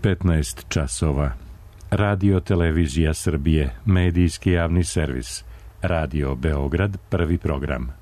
15 časova. Radio Televizija Srbije, medijski javni servis. Radio Beograd, prvi program.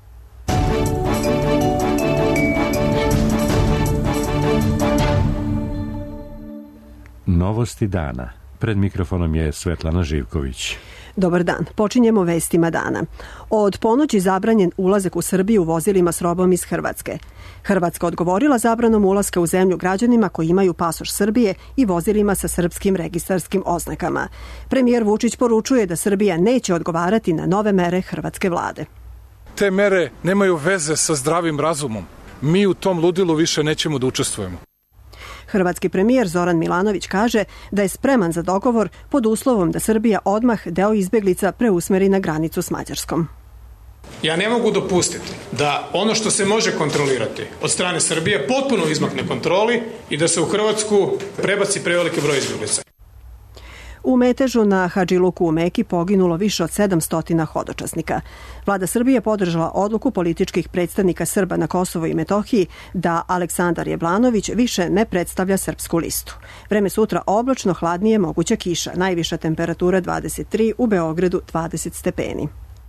Novosti dana. Pred mikrofonom je Svetlana Živković. Dobar dan. Počinjemo vestima dana. Od ponoći zabranjen ulazak u Srbiju vozilima s robom iz Hrvatske. Hrvatska odgovorila zabranom ulaska u zemlju građanima koji imaju pasoš Srbije i vozilima sa srpskim registarskim oznakama. Premijer Vučić poručuje da Srbija neće odgovarati na nove mere hrvatske vlade. Te mere nemaju veze sa zdravim razumom. Mi u tom ludilu više nećemo da učestvujemo. Hrvatski premijer Zoran Milanović kaže da je spreman za dogovor pod uslovom da Srbija odmah deo izbeglica preusmeri na granicu s Mađarskom. Ja ne mogu dopustiti da ono što se može kontrolirati od strane Srbije potpuno izmakne kontroli i da se u Hrvatsku prebaci preveliki broj izbeglica. U metežu na Hadžiluku u Meki poginulo više od 700 hodočasnika. Vlada Srbije podržala odluku političkih predstavnika Srba na Kosovo i Metohiji da Aleksandar Jablanović više ne predstavlja srpsku listu. Vreme sutra oblačno, hladnije, moguća kiša. Najviša temperatura 23, u Beogradu 20 stepeni.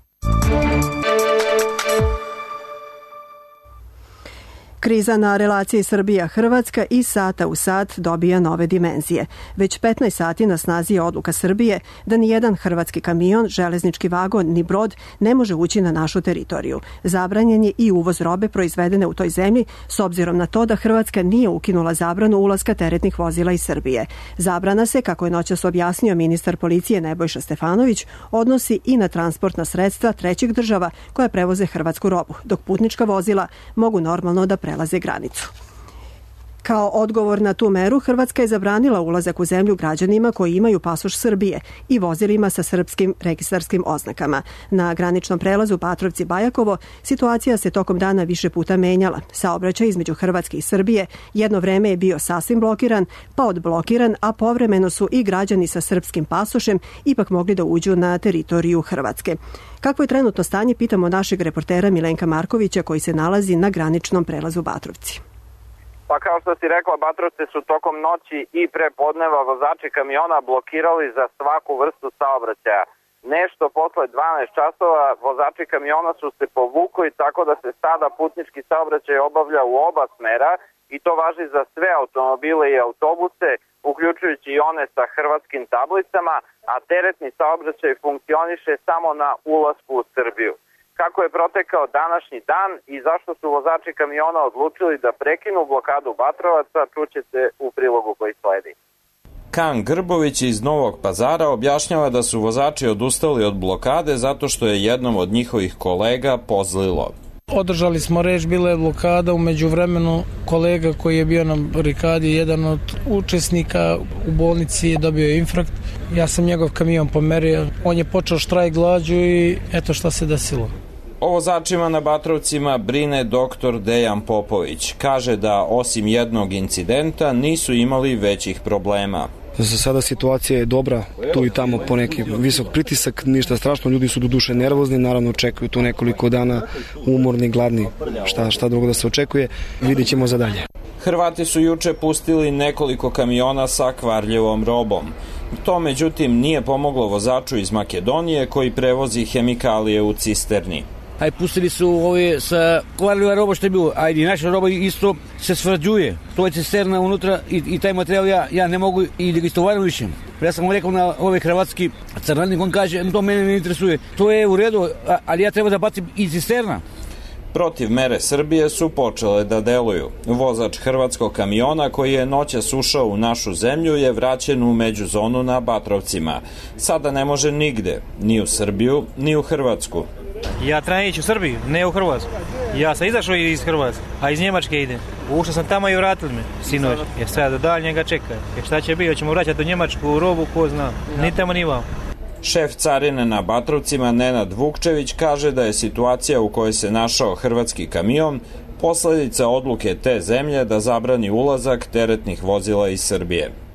Kriza na relaciji Srbija-Hrvatska iz sata u sat dobija nove dimenzije. Već 15 sati na snazi je odluka Srbije da nijedan hrvatski kamion, železnički vagon ni brod ne može ući na našu teritoriju. Zabranjen je i uvoz robe proizvedene u toj zemlji s obzirom na to da Hrvatska nije ukinula zabranu ulaska teretnih vozila iz Srbije. Zabrana se, kako je noćas objasnio ministar policije Nebojša Stefanović, odnosi i na transportna sredstva trećih država koja prevoze hrvatsku robu, dok putnička vozila mogu normalno da prelaze granicu. Kao odgovor na tu meru, Hrvatska je zabranila ulazak u zemlju građanima koji imaju pasoš Srbije i vozilima sa srpskim registarskim oznakama. Na graničnom prelazu Patrovci-Bajakovo situacija se tokom dana više puta menjala. Saobraćaj između Hrvatske i Srbije jedno vreme je bio sasvim blokiran, pa odblokiran, a povremeno su i građani sa srpskim pasošem ipak mogli da uđu na teritoriju Hrvatske. Kakvo je trenutno stanje, pitamo našeg reportera Milenka Markovića koji se nalazi na graničnom prelazu Batrovci. Pa kao što si rekla, Batrovci su tokom noći i pre podneva vozači kamiona blokirali za svaku vrstu saobraćaja. Nešto posle 12 časova vozači kamiona su se povukli tako da se sada putnički saobraćaj obavlja u oba smera i to važi za sve automobile i autobuse, uključujući i one sa hrvatskim tablicama, a teretni saobraćaj funkcioniše samo na ulasku u Srbiju. Kako je protekao današnji dan i zašto su vozači kamiona odlučili da prekinu blokadu Batrovaca, čućete u prilogu koji sledi. Kan Grbović iz Novog Pazara objašnjava da su vozači odustali od blokade zato što je jednom od njihovih kolega pozlilo. Održali smo reč, bila je blokada, umeđu vremenu kolega koji je bio na barikadi, jedan od učesnika u bolnici je dobio infarkt. Ja sam njegov kamion pomerio, on je počeo štrajk glađu i eto šta se desilo. O vozačima na Batrovcima brine doktor Dejan Popović. Kaže da osim jednog incidenta nisu imali većih problema. Za sada situacija je dobra, tu i tamo po neki visok pritisak, ništa strašno, ljudi su do duše nervozni, naravno očekuju tu nekoliko dana umorni, gladni, šta drugo da se očekuje, vidjet ćemo za dalje. Hrvati su juče pustili nekoliko kamiona sa kvarljivom robom. To međutim nije pomoglo vozaču iz Makedonije koji prevozi hemikalije u cisterni. Pustili su ove sa kvarljiva roba što je bilo, i naša roba isto se svrđuje. To je cisterna unutra i taj materijal ja ne mogu i da ga istovaram više. Ja sam mu rekao na ove hrvatski crnanik, on kaže, to mene ne interesuje. To je u redu, ali ja treba da bacim i cisterna. Protiv mere Srbije su počele da deluju. Vozač hrvatskog kamiona koji je noćas ušao u našu zemlju je vraćen u međuzonu na Batrovcima. Sada ne može nigde, ni u Srbiju, ni u Hrvatsku. Ja trebam ići u Srbiju, ne u Hrvatsku. Ja sam izašao iz Hrvatske, a iz Njemačke idem. Ušao sam tamo i vratili me, sinoć. Jer sada do daljnjega čekaj. Jer šta će biti, ćemo vraćati u Njemačku robu, ko zna. Ni tamo ni vam. Šef carine na Batrovcima Nenad Vukčević kaže da je situacija u kojoj se našao hrvatski kamion posledica odluke te zemlje da zabrani ulazak teretnih vozila iz Srbije.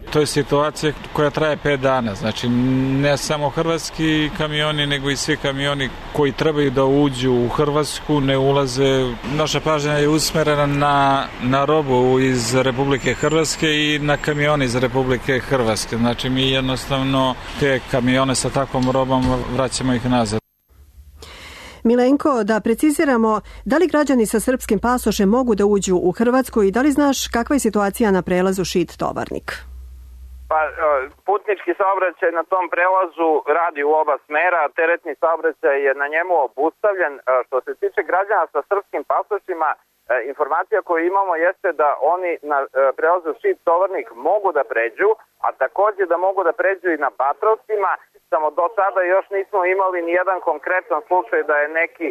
To je situacija koja traje 5 dana, znači ne samo hrvatski kamioni, nego i svi kamioni koji trebaju da uđu u Hrvatsku ne ulaze. Naša pažnja je usmerena na robu iz Republike Hrvatske i na kamioni iz Republike Hrvatske. Znači mi jednostavno te kamione sa takvom robom vraćamo ih nazad. Milenko, da preciziramo, da li građani sa srpskim pasošem mogu da uđu u Hrvatsku i da li znaš kakva je situacija na prelazu Šid-Tovarnik? Pa, putnički saobraćaj na tom prelazu radi u oba smera, teretni saobraćaj je na njemu obustavljen. Što se tiče građana sa srpskim pasošima, informacija koju imamo jeste da oni na prelazu Šid-Tovarnik mogu da pređu, a takođe da mogu da pređu i na Batrovcima, samo do sada još nismo imali ni jedan konkretan slučaj da je neki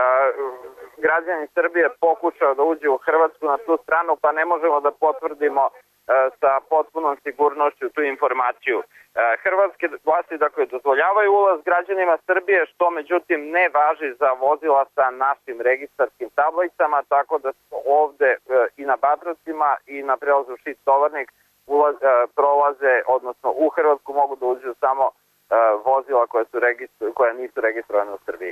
građanin Srbije pokušao da uđe u Hrvatsku na tu stranu, pa ne možemo da potvrdimo sa potpunom sigurnošću tu informaciju. Hrvatske vlasti dozvoljavaju ulaz građanima Srbije, što međutim ne važi za vozila sa našim registarskim tablicama, tako da ovde i na Batrovcima i na prelazu Šid-Tovarnik prolaze, odnosno u Hrvatsku mogu da uđu samo vozila koja nisu registrovane u Srbiji.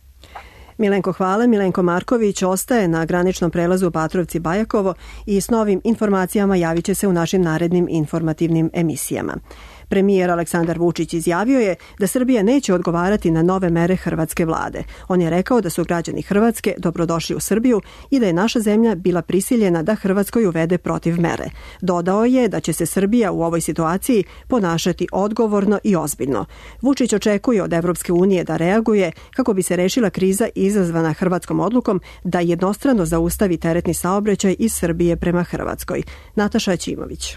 Milenko, hvala. Milenko Marković ostaje na graničnom prelazu Batrovci-Bajakovo i s novim informacijama javit će se u našim narednim informativnim emisijama. Premijer Aleksandar Vučić izjavio je da Srbija neće odgovarati na nove mere hrvatske vlade. On je rekao da su građani Hrvatske dobrodošli u Srbiju i da je naša zemlja bila prisiljena da Hrvatskoj uvede protiv mere. Dodao je da će se Srbija u ovoj situaciji ponašati odgovorno i ozbiljno. Vučić očekuje od Evropske unije da reaguje kako bi se rešila kriza izazvana hrvatskom odlukom da jednostrano zaustavi teretni saobraćaj iz Srbije prema Hrvatskoj. Nataša Ćimović.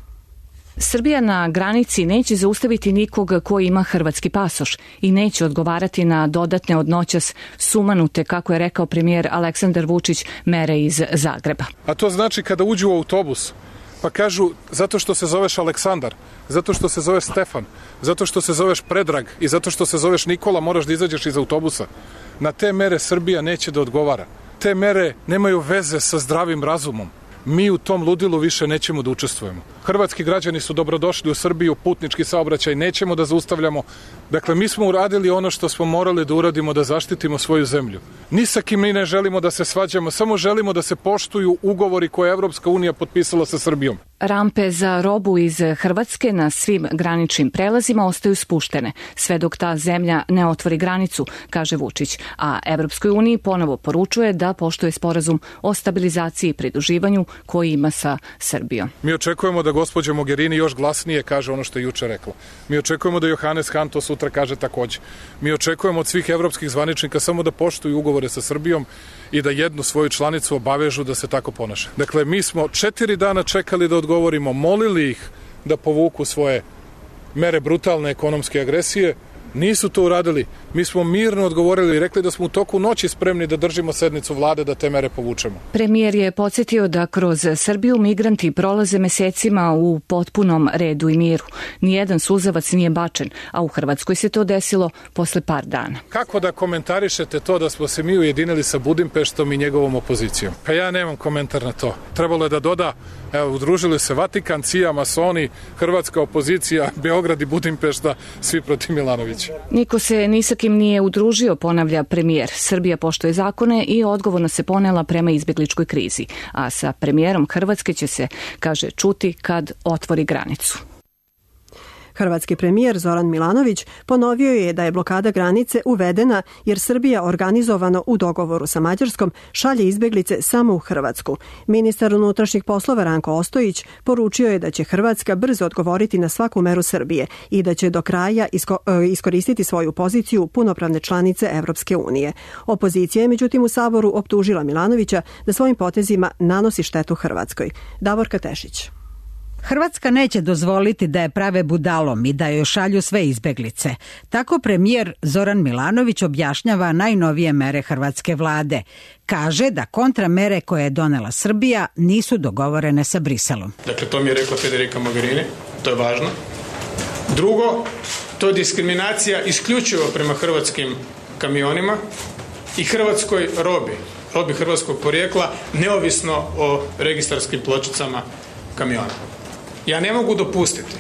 Srbija na granici neće zaustaviti nikoga ko ima hrvatski pasoš i neće odgovarati na dodatne od noćas sumanute, kako je rekao premijer Aleksandar Vučić, mere iz Zagreba. A to znači kada uđu u autobus, pa kažu zato što se zoveš Aleksandar, zato što se zoveš Stefan, zato što se zoveš Predrag i zato što se zoveš Nikola, moraš da izađeš iz autobusa. Na te mere Srbija neće da odgovara. Te mere nemaju veze sa zdravim razumom. Mi u tom ludilu više nećemo da učestvujemo. Hrvatski građani su dobrodošli u Srbiju, putnički saobraćaj nećemo da zaustavljamo. Dakle, mi smo uradili ono što smo morali da uradimo, da zaštitimo svoju zemlju. Ni sa kim mi ne želimo da se svađamo, samo želimo da se poštuju ugovori koje je Evropska unija potpisala sa Srbijom. Rampe za robu iz Hrvatske na svim graničnim prelazima ostaju spuštene, sve dok ta zemlja ne otvori granicu, kaže Vučić, a Evropskoj uniji ponovo poručuje da poštuje sporazum o stabilizaciji i pridruživanju koji ima sa Srbijom. Mi očekujemo da gospođa Mogherini još glasnije kaže ono što je juče rekla. Mi očekujemo da Johannes Hahn to sutra kaže takođe. Mi očekujemo od svih evropskih zvaničnika samo da poštuju ugovore sa Srbijom i da jednu svoju članicu obavežu da se tako ponaša. Dakle, mi smo 4 dana čekali da odgovorimo, molili ih da povuku svoje mere brutalne ekonomske agresije. Nisu to uradili. Mi smo mirno odgovorili i rekli da smo u toku noći spremni da držimo sednicu vlade da te mere povučemo. Premijer je podsjetio da kroz Srbiju migranti prolaze mesecima u potpunom redu i miru. Nijedan suzavac nije bačen, a u Hrvatskoj se to desilo posle par dana. Kako da komentarišete to da smo se mi ujedinili sa Budimpeštom i njegovom opozicijom? Pa ja nemam komentar na to. Trebalo je da doda, evo, udružili se Vatikan, CIA, masoni, hrvatska opozicija, Beograd i Budimpešta, svi protiv Milanovića. Niko se ni sa kim nije udružio, ponavlja premijer. Srbija poštuje zakone i odgovorno se ponela prema izbegličkoj krizi. A sa premijerom Hrvatske će se, kaže, čuti kad otvori granicu. Hrvatski premijer Zoran Milanović ponovio je da je blokada granice uvedena jer Srbija organizovano u dogovoru sa Mađarskom šalje izbeglice samo u Hrvatsku. Ministar unutrašnjih poslova Ranko Ostojić poručio je da će Hrvatska brzo odgovoriti na svaku meru Srbije i da će do kraja iskoristiti svoju poziciju punopravne članice Evropske unije. Opozicija je međutim u Saboru optužila Milanovića da svojim potezima nanosi štetu Hrvatskoj. Davorka Tešić. Hrvatska neće dozvoliti da je prave budalom i da joj šalju sve izbeglice. Tako premijer Zoran Milanović objašnjava najnovije mere hrvatske vlade. Kaže da kontramere koje je donela Srbija nisu dogovorene sa Briselom. Dakle, to mi je rekla Federica Mogherini, to je važno. Drugo, to je diskriminacija isključivo prema hrvatskim kamionima i hrvatskoj robi hrvatskog porijekla, neovisno o registarskim pločicama kamiona. Ja ne mogu dopustiti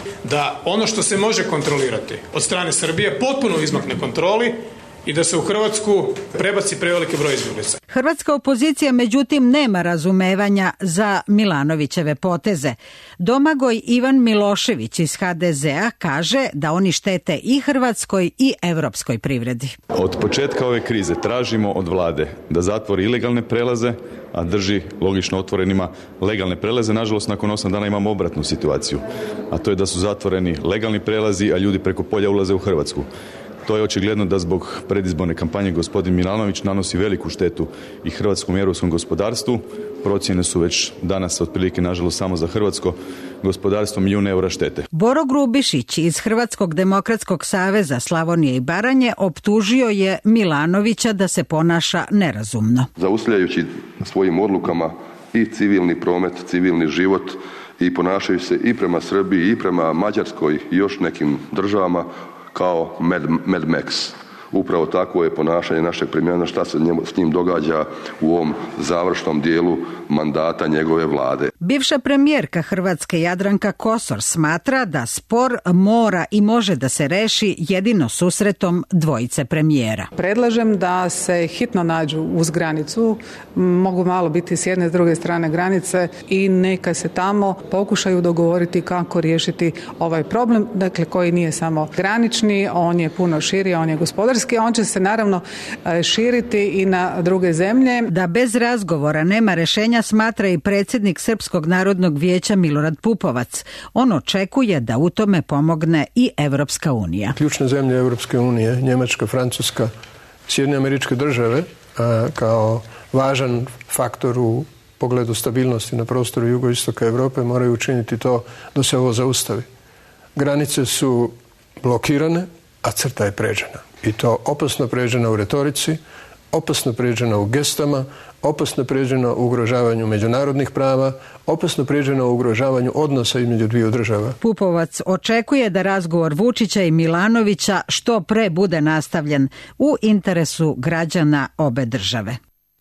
da ono što se može kontrolirati od strane Srbije potpuno izmakne kontroli i da se u Hrvatsku prebaci preveliki broj izbjeglica. Hrvatska opozicija međutim nema razumevanja za Milanovićeve poteze. Domagoj Ivan Milošević iz HDZ-a kaže da oni štete i hrvatskoj i evropskoj privredi. Od početka ove krize tražimo od vlade da zatvori ilegalne prelaze, a drži logično otvorenima legalne prelaze. Nažalost, nakon 8 dana imamo obratnu situaciju, a to je da su zatvoreni legalni prelazi, a ljudi preko polja ulaze u Hrvatsku. To je očigledno da zbog predizborne kampanje gospodin Milanović nanosi veliku štetu i hrvatskom i europskom gospodarstvu. Procjene su već danas otprilike, nažalost, samo za hrvatsko gospodarstvo milijun eura štete. Boro Grubišić iz Hrvatskog demokratskog saveza Slavonije i Baranje optužio je Milanovića da se ponaša nerazumno. Zaustavljajući svojim odlukama i civilni promet, civilni život i ponašaju se i prema Srbiji i prema Mađarskoj i još nekim državama kao Mad Max. Upravo takvo je ponašanje našeg premijera, šta se s njim događa u ovom završnom dijelu mandata njegove vlade. Bivša premijerka Hrvatske Jadranka Kosor smatra da spor mora i može da se reši jedino susretom dvojice premijera. Predlažem da se hitno nađu uz granicu, mogu malo biti s jedne i s druge strane granice i neka se tamo pokušaju dogovoriti kako riješiti ovaj problem, dakle koji nije samo granični, on je puno širi, on je gospodarski. On će se naravno širiti i na druge zemlje. Da bez razgovora nema rešenja smatra i predsjednik Srpskog narodnog vijeća Milorad Pupovac. On očekuje da u tome pomogne i Evropska unija. Ključne zemlje Evropske unije, Njemačka, Francuska, Sjedinjene Američke Države kao važan faktor u pogledu stabilnosti na prostoru jugoistoka Europe moraju učiniti to da se ovo zaustavi. Granice su blokirane, a crta je pređena. I to opasno pređena u retorici, opasno pređena u gestama, opasno pređena u ugrožavanju međunarodnih prava, opasno pređena u ugrožavanju odnosa između dviju država. Pupovac očekuje da razgovor Vučića i Milanovića što pre bude nastavljen u interesu građana obe države.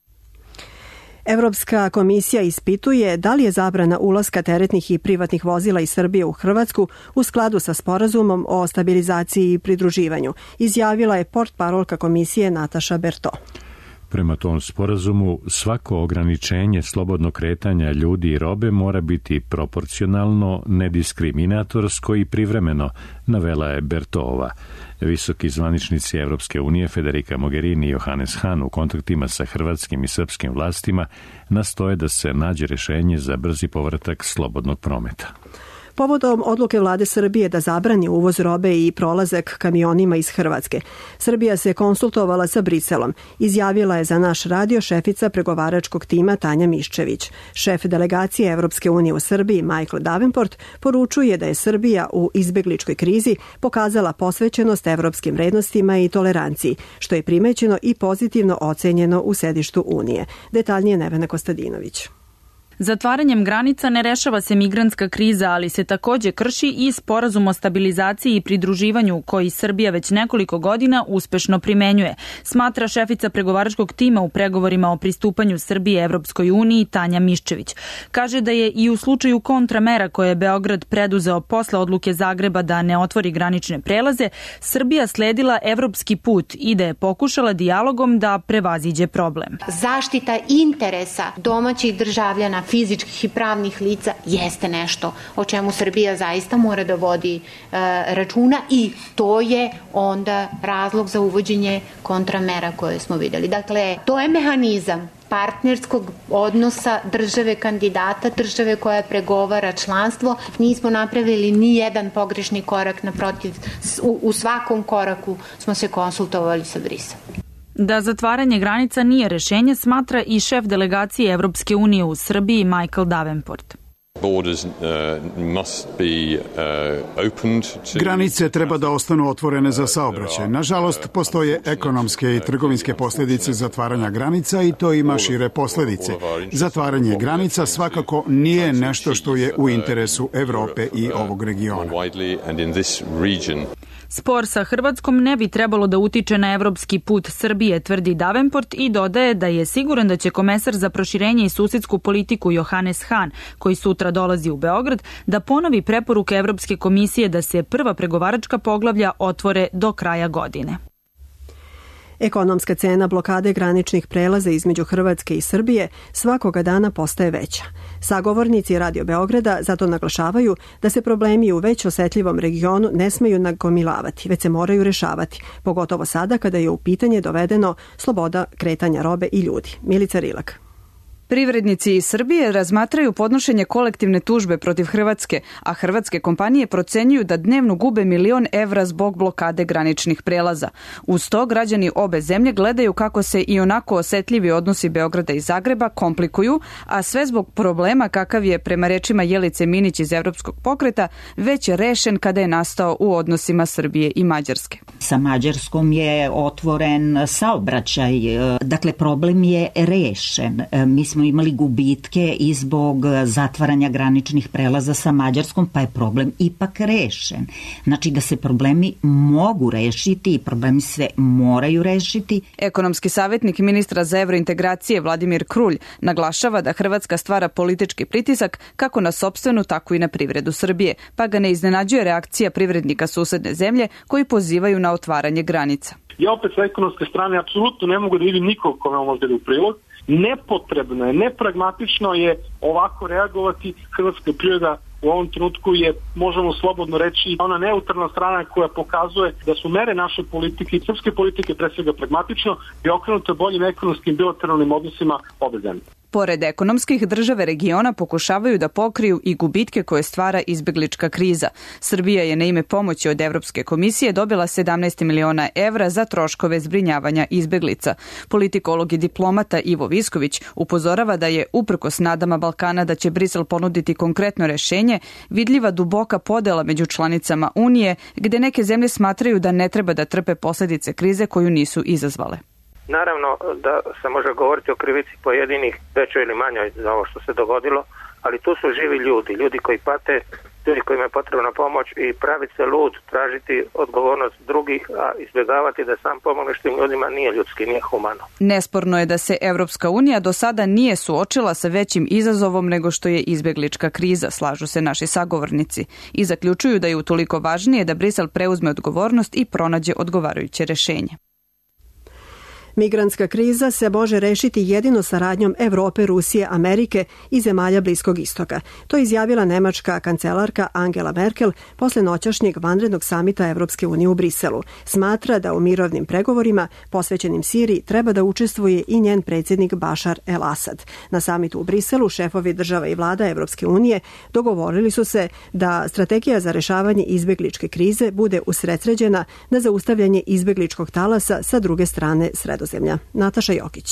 Evropska komisija ispituje da li je zabrana ulaska teretnih i privatnih vozila iz Srbije u Hrvatsku u skladu sa sporazumom o stabilizaciji i pridruživanju, izjavila je portparolka komisije Nataša Berto. Prema tom sporazumu, svako ograničenje slobodnog kretanja ljudi i robe mora biti proporcionalno, nediskriminatorsko i privremeno, navela je Bertova. Visoki zvaničnici Evropske unije Federica Mogherini i Johannes Hahn u kontaktima sa hrvatskim i srpskim vlastima nastoje da se nađe rešenje za brzi povratak slobodnog prometa. Povodom odluke vlade Srbije da zabrani uvoz robe i prolazak kamionima iz Hrvatske, Srbija se konsultovala sa Briselom, izjavila je za naš radio šefica pregovaračkog tima Tanja Miščević. Šef delegacije Evropske unije u Srbiji Michael Davenport poručuje da je Srbija u izbegličkoj krizi pokazala posvećenost evropskim vrednostima i toleranciji, što je primećeno i pozitivno ocenjeno u sedištu Unije. Detaljnije Nevena Kostadinović. Zatvaranjem granica ne rešava se migrantska kriza, ali se takođe krši i sporazum o stabilizaciji i pridruživanju koji Srbija već nekoliko godina uspešno primenjuje, smatra šefica pregovaračkog tima u pregovorima o pristupanju Srbije Evropskoj uniji Tanja Miščević. Kaže da je i u slučaju kontramera koje je Beograd preduzeo posle odluke Zagreba da ne otvori granične prelaze, Srbija sledila evropski put i da je pokušala dijalogom da prevaziđe problem. Zaštita interesa domaćih državljana, fizičkih i pravnih lica jeste nešto o čemu Srbija zaista mora da vodi računa i to je onda razlog za uvođenje kontramera koje smo videli. Dakle, to je mehanizam partnerskog odnosa države kandidata, države koja pregovara članstvo. Nismo napravili ni jedan pogrešni korak, naprotiv, u svakom koraku smo se konsultovali sa Briselom. Da zatvaranje granica nije rešenje, smatra i šef delegacije Evropske unije u Srbiji Michael Davenport. Granice treba da ostanu otvorene za saobraćaj. Nažalost, postoje ekonomske i trgovinske posljedice zatvaranja granica i to ima šire posljedice. Zatvaranje granica svakako nije nešto što je u interesu Evrope i ovog regiona. Spor sa Hrvatskom ne bi trebalo da utiče na evropski put Srbije, tvrdi Davenport i dodaje da je siguran da će komesar za proširenje i susedsku politiku Johannes Hahn, koji sutra dolazi u Beograd, da ponovi preporuke Evropske komisije da se prva pregovaračka poglavlja otvore do kraja godine. Ekonomska cena blokade graničnih prelaza između Hrvatske i Srbije svakoga dana postaje veća. Sagovornici Radio Beograda zato naglašavaju da se problemi u već osetljivom regionu ne smeju nagomilavati, već se moraju rešavati, pogotovo sada kada je u pitanje dovedeno sloboda kretanja robe i ljudi. Milica Rilak. Privrednici iz Srbije razmatraju podnošenje kolektivne tužbe protiv Hrvatske, a hrvatske kompanije procenjuju da dnevno gube $1.000.000 evra zbog blokade graničnih prelaza. Uz to građani obe zemlje gledaju kako se i onako osetljivi odnosi Beograda i Zagreba komplikuju, a sve zbog problema kakav je, prema rečima Jelice Minić iz Evropskog pokreta, već rešen kada je nastao u odnosima Srbije i Mađarske. Sa Mađarskom je otvoren saobraćaj, dakle problem je rešen. Mi smo imali gubitke i zbog zatvaranja graničnih prelaza sa Mađarskom, pa je problem ipak rešen. Znači da se problemi mogu rešiti i problemi se moraju rešiti. Ekonomski savjetnik ministra za evrointegracije Vladimir Krulj naglašava da Hrvatska stvara politički pritisak kako na sopstvenu, tako i na privredu Srbije, pa ga ne iznenađuje reakcija privrednika susedne zemlje koji pozivaju na otvaranje granica. Ja opet sa ekonomske strane apsolutno ne mogu da vidim nikog kome može da u prilog. Nepotrebno je, nepragmatično je ovako reagovati. Hrvatska privreda u ovom trenutku je, možemo slobodno reći, ona neutralna strana koja pokazuje da su mere naše politike i srpske politike pre svega pragmatično i okrenute boljim ekonomskim bilateralnim odnosima obe zemlje. Pored ekonomskih, države regiona pokušavaju da pokriju i gubitke koje stvara izbeglička kriza. Srbija je na ime pomoći od Evropske komisije dobila 17 miliona evra za troškove zbrinjavanja izbeglica. Politikolog i diplomata Ivo Visković upozorava da je, uprkos nadama Balkana da će Brisel ponuditi konkretno rešenje, vidljiva duboka podela među članicama Unije, gde neke zemlje smatraju da ne treba da trpe posledice krize koju nisu izazvale. Naravno da se može govoriti o krivici pojedinih, većoj ili manjoj za ovo što se dogodilo, ali tu su živi ljudi, ljudi koji pate, ljudi kojima je potrebna pomoć i praviti se lud, tražiti odgovornost drugih, a izbjegavati da sam pomogneš tim ljudima nije ljudski, nije humano. Nesporno je da se Evropska unija do sada nije suočila sa većim izazovom nego što je izbeglička kriza, slažu se naši sagovornici, i zaključuju da je utoliko važnije da Brisel preuzme odgovornost i pronađe odgovarajuće rešenje. Migrantska kriza se može rešiti jedino saradnjom Evrope, Rusije, Amerike i zemalja Bliskog istoka. To je izjavila nemačka kancelarka Angela Merkel posle noćašnjeg vanrednog samita Evropske unije u Briselu. Smatra da u mirovnim pregovorima posvećenim Siriji treba da učestvuje i njen predsjednik Bašar el-Asad. Na samitu u Briselu šefovi država i vlada Evropske unije dogovorili su se da strategija za rešavanje izbegličke krize bude usredsređena na zaustavljanje izbegličkog talasa sa druge strane Sredozemlja. Nataša Jokić.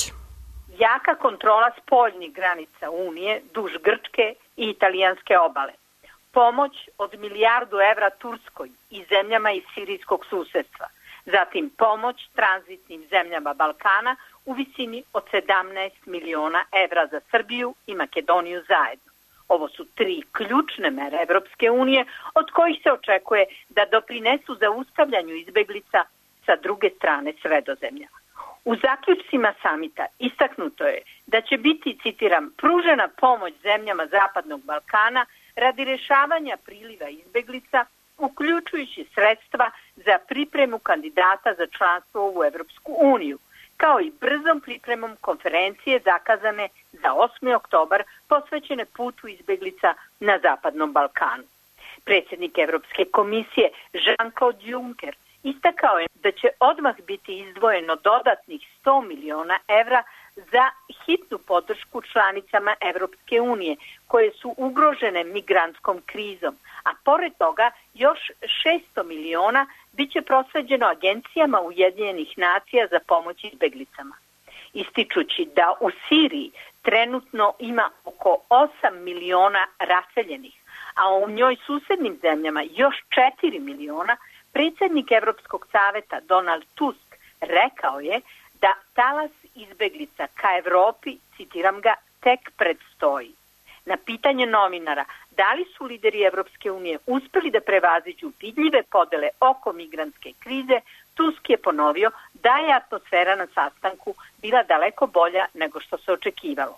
Jaka kontrola spoljnih granica Unije duž Grčke i italijanske obale. Pomoć od $1 milijardu Turskoj i zemljama iz sirijskog susedstva. Zatim pomoć tranzitnim zemljama Balkana u visini od 17 miliona evra za Srbiju i Makedoniju zajedno. Ovo su 3 ključne mere Evropske unije od kojih se očekuje da doprinesu zaustavljanju izbeglica sa druge strane Sredozemlja. U zaključcima samita istaknuto je da će biti, citiram, pružena pomoć zemljama Zapadnog Balkana radi rešavanja priliva izbeglica, uključujući sredstva za pripremu kandidata za članstvo u Evropsku uniju, kao i brzom pripremom konferencije zakazane za 8. oktobar posvećene putu izbeglica na Zapadnom Balkanu. Predsjednik Evropske komisije Jean-Claude Juncker istakao je da će odmah biti izdvojeno dodatnih 100 miliona evra za hitnu podršku članicama Evropske unije koje su ugrožene migrantskom krizom, a pored toga još 600 miliona bit će prosleđeno agencijama Ujedinjenih nacija za pomoć izbeglicama. Ističući da u Siriji trenutno ima oko 8 miliona raseljenih, a u njoj susednim zemljama još 4 miliona, predsjednik Evropskog saveta Donald Tusk rekao je da talas izbeglica ka Evropi, citiram ga, tek predstoji. Na pitanje novinara da li su lideri Evropske unije uspeli da prevaziđu vidljive podele oko migrantske krize, Tusk je ponovio da je atmosfera na sastanku bila daleko bolja nego što se očekivalo.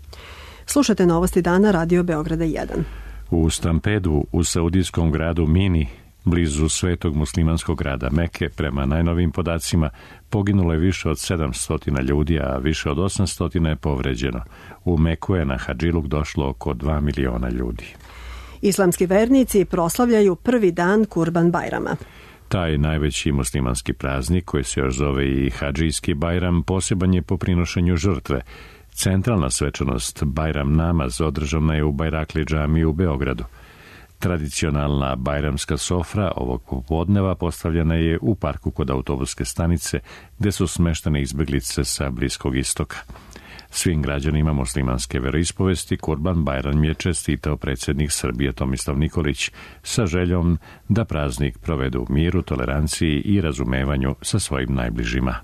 Slušate Novosti dana Radio Beograda 1. U stampedu u saudijskom gradu Mini, blizu svetog muslimanskog grada Meke, prema najnovim podacima, poginulo je više od 700 ljudi, a više od 800 je povređeno. U Meku je na Hadžiluk došlo oko 2 miliona ljudi. Islamski vernici proslavljaju prvi dan Kurban Bajrama. Taj najveći muslimanski praznik, koji se još zove i Hadžijski Bajram, poseban je po prinošenju žrtve. Centralna svečanost Bajram namaz održana je u Bajrakli džamiji u Beogradu. Tradicionalna bajramska sofra ovog popodneva postavljena je u parku kod autobuske stanice, gde su smeštene izbeglice sa Bliskog istoka. Svim građanima muslimanske veroispovesti Kurban Bajram je čestitao predsjednik Srbije Tomislav Nikolić sa željom da praznik provedu u miru, toleranciji i razumevanju sa svojim najbližima.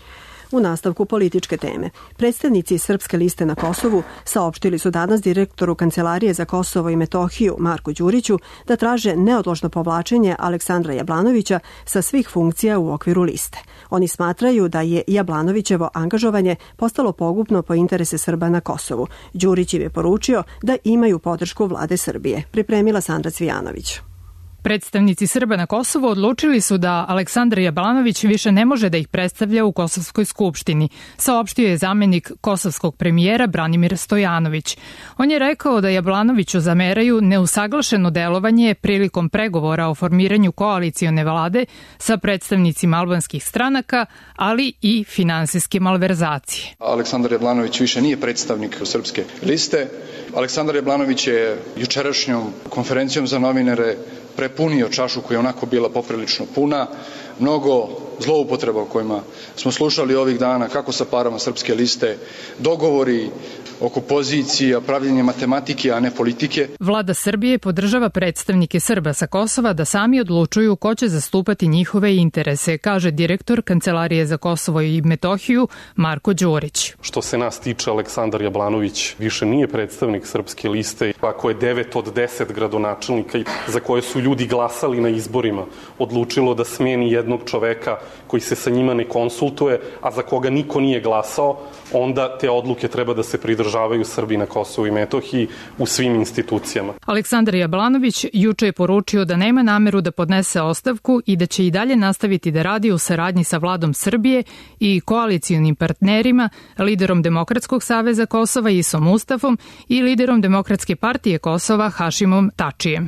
U nastavku političke teme, predstavnici Srpske liste na Kosovu saopštili su danas direktoru Kancelarije za Kosovo i Metohiju Marku Đuriću da traže neodložno povlačenje Aleksandra Jablanovića sa svih funkcija u okviru liste. Oni smatraju da je Jablanovićevo angažovanje postalo pogubno po interese Srba na Kosovu. Đurić im je poručio da imaju podršku vlade Srbije. Pripremila Sandra Cvijanović. Predstavnici Srba na Kosovu odlučili su da Aleksandar Jablanović više ne može da ih predstavlja u Kosovskoj skupštini, saopštio je zamjenik kosovskog premijera Branimir Stojanović. On je rekao da Jablanoviću zameraju neusaglašeno delovanje prilikom pregovora o formiranju koalicione vlade sa predstavnicima albanskih stranaka, ali i finansijske malverzacije. Aleksandar Jablanović više nije predstavnik Srpske liste. Aleksandar Jablanović je jučerašnjom konferencijom za novinare prepunio čašu koja je onako bila poprilično puna. Mnogo zloupotreba o kojima smo slušali ovih dana, kako sa parama Srpske liste, dogovori oko pozicija, pravljenje matematike, a ne politike. Vlada Srbije podržava predstavnike Srba sa Kosova da sami odlučuju ko će zastupati njihove interese, kaže direktor Kancelarije za Kosovo i Metohiju Marko Đurić. Što se nas tiče, Aleksandar Jablanović više nije predstavnik Srpske liste. Ako je 9 od 10 gradonačelnika za koje su ljudi glasali na izborima odlučilo da smeni jednog čoveka koji se sa njima ne konsultuje, a za koga niko nije glasao, onda te odluke treba da se pridržavaju Srbi na Kosovu i Metohiji u svim institucijama. Aleksandar Jablanović juče je poručio da nema nameru da podnese ostavku i da će i dalje nastaviti da radi u saradnji sa vladom Srbije i koalicijonim partnerima, liderom Demokratskog saveza Kosova Isom Mustafom i liderom Demokratske partije Kosova Hašimom Tačijem.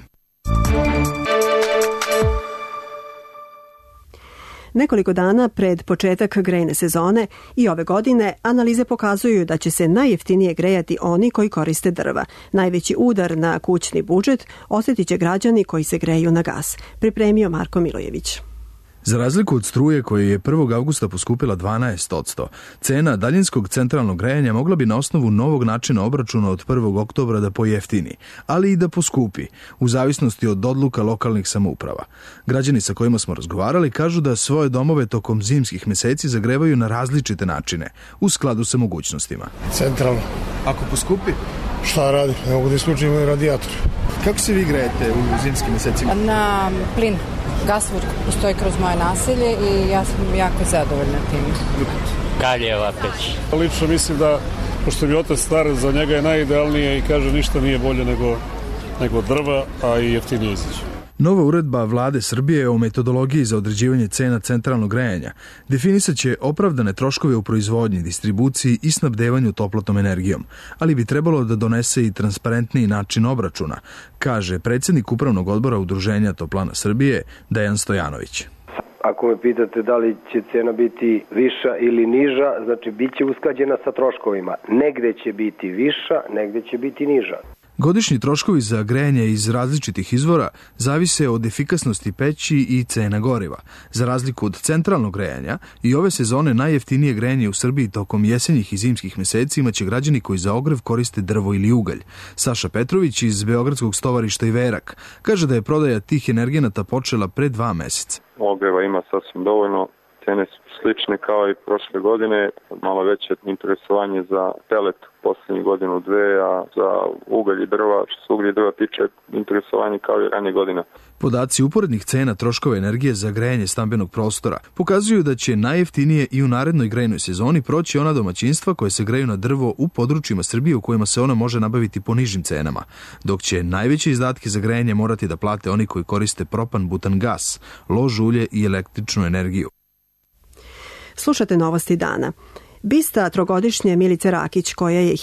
Nekoliko dana pred početak grejne sezone i ove godine analize pokazuju da će se najjeftinije grejati oni koji koriste drva. Najveći udar na kućni budžet osjetit će građani koji se greju na gas. Pripremio Marko Milojević. Za razliku od struje koja je 1. avgusta poskupila 12%, cena daljinskog centralnog grejanja mogla bi na osnovu novog načina obračuna od 1. oktobra da pojeftini, ali i da poskupi, u zavisnosti od odluka lokalnih samouprava. Građani sa kojima smo razgovarali kažu da svoje domove tokom zimskih meseci zagrevaju na različite načine, u skladu sa mogućnostima. Centralno. Ako poskupi? Šta radi? Ne mogu da isključim moj radijator. Kako se vi grejete u zimskim mesecima? Na plin. Gasvod postoji kroz moje naselje i ja sam jako zadovoljna tim. Kaljeva peć. Lično mislim da, pošto mi otac star, za njega je najidealnije i kaže ništa nije bolje nego drva, a i jeftinije izaći. Nova uredba vlade Srbije o metodologiji za određivanje cena centralnog grejanja definisat će opravdane troškove u proizvodnji, distribuciji i snabdevanju toplotnom energijom, ali bi trebalo da donese i transparentniji način obračuna, kaže predsjednik Upravnog odbora Udruženja Toplana Srbije Dejan Stojanović. Ako me pitate da li će cena biti viša ili niža, znači bit će usklađena sa troškovima. Negde će biti viša, negde će biti niža. Godišnji troškovi za grejanje iz različitih izvora zavise od efikasnosti peći i cena goriva. Za razliku od centralnog grejanja, i ove sezone najjeftinije grejanje u Srbiji tokom jesenjih i zimskih meseci imaće građani koji za ogrev koriste drvo ili ugalj. Saša Petrović iz Beogradskog stovarišta Iverak kaže da je prodaja tih energenata počela pre 2 meseca. Ogreva ima sasvim dovoljno, cene su slične kao i prošle godine, malo veće interesovanje za pelet poslednjih godinu dve, a za ugalj i drva, što se ugalj i drva tiče, interesovanje kao i ranije godina. Podaci uporednih cena troškova energije za grejanje stambenog prostora pokazuju da će najjeftinije i u narednoj grejnoj sezoni proći ona domaćinstva koje se greju na drvo u područjima Srbije u kojima se ona može nabaviti po nižim cenama, dok će najveće izdatke za grejanje morati da plate oni koji koriste propan, butan gas, lož ulje i električnu energiju. Slušate Novosti dana. Bista trogodišnje Milice Rakić, koja je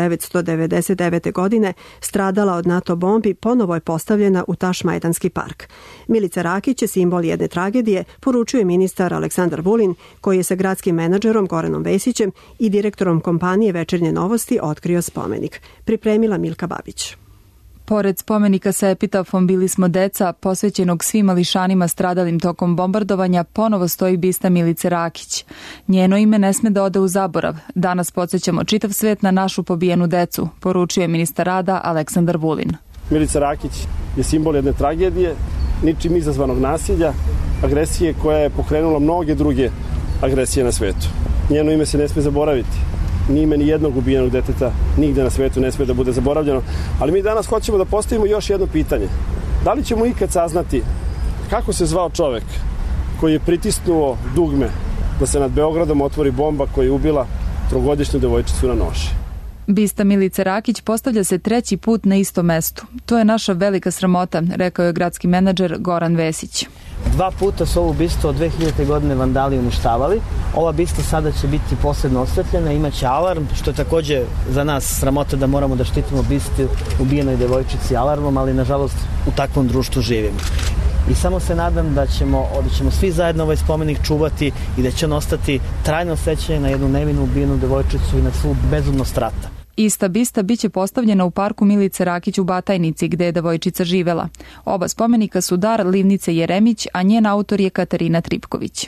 1999. godine stradala od NATO bombi, ponovo je postavljena u Tašmajdanski park. Milica Rakić je simbol jedne tragedije, poručuje ministar Aleksandar Vulin, koji je sa gradskim menadžerom Goranom Vesićem i direktorom kompanije Večernje novosti otkrio spomenik. Pripremila Milka Babić. Pored spomenika sa epitafom Bili smo deca, posvećenog svim mališanima stradalim tokom bombardovanja, ponovo stoji bista Milice Rakić. Njeno ime ne sme da ode u zaborav. Danas podsjećamo čitav svet na našu pobijenu decu, poručuje ministar rada Aleksandar Vulin. Milica Rakić je simbol jedne tragedije, ničim izazvanog nasilja, agresije koja je pokrenula mnoge druge agresije na svetu. Njeno ime se ne sme zaboraviti. Ni ime ni jednog ubijenog deteta nigde na svetu ne sme da bude zaboravljeno. Ali mi danas hoćemo da postavimo još jedno pitanje. Da li ćemo ikad saznati kako se zvao čovek koji je pritisnuo dugme da se nad Beogradom otvori bomba koja je ubila trogodišnju devojčicu na noši? Bista Milice Rakić postavlja se 3. put na istom mestu. To je naša velika sramota, rekao je gradski menadžer Goran Vesić. 2 puta su ovu bistu od 2000. godine vandali uništavali. Ova bista sada će biti posebno osvetljena, imaće alarm, što je takođe za nas sramota da moramo da štitimo bistu ubijenoj devojčici alarmom, ali nažalost u takvom društvu živimo. I samo se nadam da ćemo svi zajedno ovaj spomenik čuvati i da će on ostati trajno sećanje na jednu nevinu ubijenu devojčicu i na svu bezumnost rata. Ista bista biće postavljena u parku Milice Rakić u Batajnici, gde je devojčica živela. Oba spomenika su dar Livnice Jeremić, a njen autor je Katarina Tripković.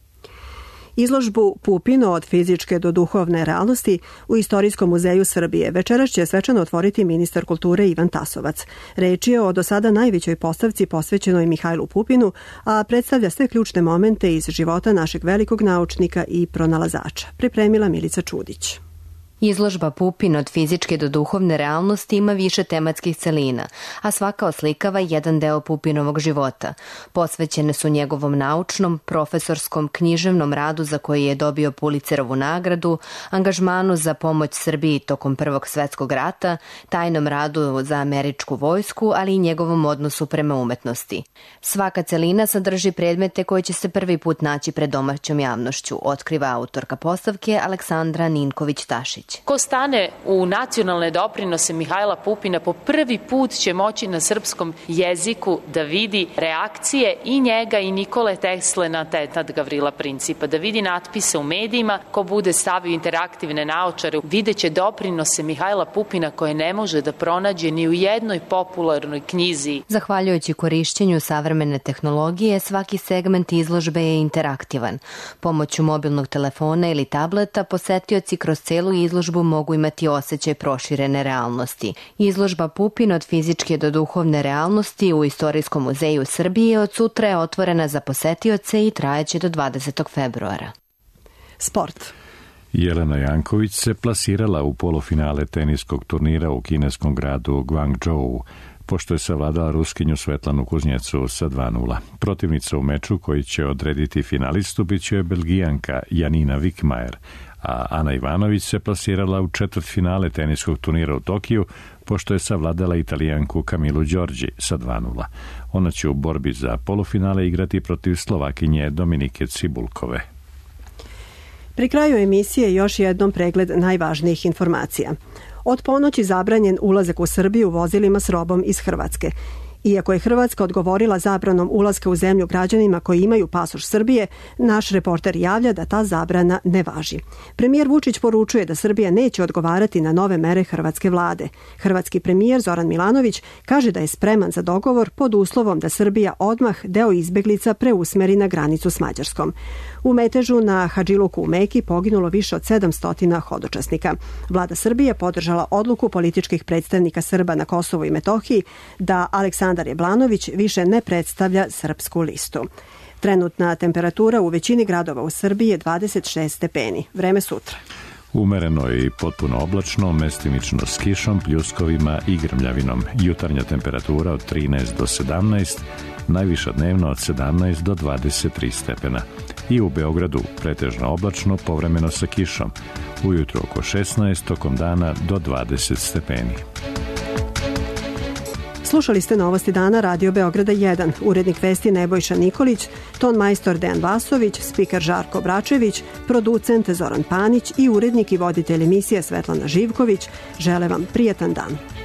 Izložbu Pupino od fizičke do duhovne realnosti u Istorijskom muzeju Srbije večeras će svečano otvoriti ministar kulture Ivan Tasovac. Reč je o do sada najvećoj postavci posvećenoj Mihajlu Pupinu, a predstavlja sve ključne momente iz života našeg velikog naučnika i pronalazača. Pripremila Milica Čudić. Izložba Pupin od fizičke do duhovne realnosti ima više tematskih celina, a svaka oslikava jedan deo Pupinovog života. Posvećene su njegovom naučnom, profesorskom, književnom radu za koji je dobio Pulitzerovu nagradu, angažmanu za pomoć Srbiji tokom Prvog svetskog rata, tajnom radu za američku vojsku, ali i njegovom odnosu prema umetnosti. Svaka celina sadrži predmete koji će se prvi put naći pred domaćom javnošću, otkriva autorka postavke Aleksandra Ninković-Tašić. Ko stane u nacionalne doprinose Mihajla Pupina po prvi put će moći na srpskom jeziku da vidi reakcije i njega i Nikole Tesle na tentat Gavrila Principa, da vidi natpise u medijima. Ko bude stavio interaktivne naočare, videće doprinose Mihajla Pupina koje ne može da pronađe ni u jednoj popularnoj knjizi. Zahvaljujući korišćenju savremene tehnologije, svaki segment izložbe je interaktivan. Pomoću mobilnog telefona ili tableta posetioci kroz celu izložbu mogu imati osjećaj proširene realnosti. Izložba Pupin od fizičke do duhovne realnosti u Istorijskom muzeju Srbije od sutra je otvorena za posetioce i trajeće do 20. februara. Sport. Jelena Janković se plasirala u polufinale teniskog turnira u kineskom gradu Guangzhou, pošto je savladala Ruskinju Svetlanu Kuznjecu sa 2:0. Protivnica u meču koji će odrediti finalistu biće je Belgijanka Janina Wickmajer, a Ana Ivanović se plasirala u četvrtfinale teniskog turnira u Tokiju, pošto je savladala Italijanku Kamilu Đorđi sa 2:0. Ona će u borbi za polufinale igrati protiv Slovakinje Dominike Cibulkove. Pri kraju emisije još jednom pregled najvažnijih informacija. Od ponoći zabranjen ulazak u Srbiju vozilima s robom iz Hrvatske. Iako je Hrvatska odgovorila zabranom ulaska u zemlju građanima koji imaju pasoš Srbije, naš reporter javlja da ta zabrana ne važi. Premijer Vučić poručuje da Srbija neće odgovarati na nove mere hrvatske vlade. Hrvatski premijer Zoran Milanović kaže da je spreman za dogovor pod uslovom da Srbija odmah deo izbeglica preusmeri na granicu s Mađarskom. U metežu na Hadžiluku u Meki poginulo više od 700 hodočasnika. Vlada Srbije podržala odluku političkih predstavnika Srba na Kosovu i Metohiji da Aleksandar Jablanović više ne predstavlja srpsku listu. Trenutna temperatura u većini gradova u Srbiji je 26 stepeni. Vreme sutra. Umereno i potpuno oblačno, mestimično s kišom, pljuskovima i grmljavinom. Jutarnja temperatura od 13 do 17, najviša dnevno od 17 do 23 stepena. I u Beogradu pretežno oblačno, povremeno sa kišom. Ujutro oko 16, tokom dana do 20 stepeni. Slušali ste Novosti dana Radio Beograda 1, urednik vesti Nebojša Nikolić, ton majstor Dejan Vasović, spiker Žarko Bračević, producent Zoran Panić i urednik i voditelj emisije Svetlana Živković. Žele vam prijetan dan.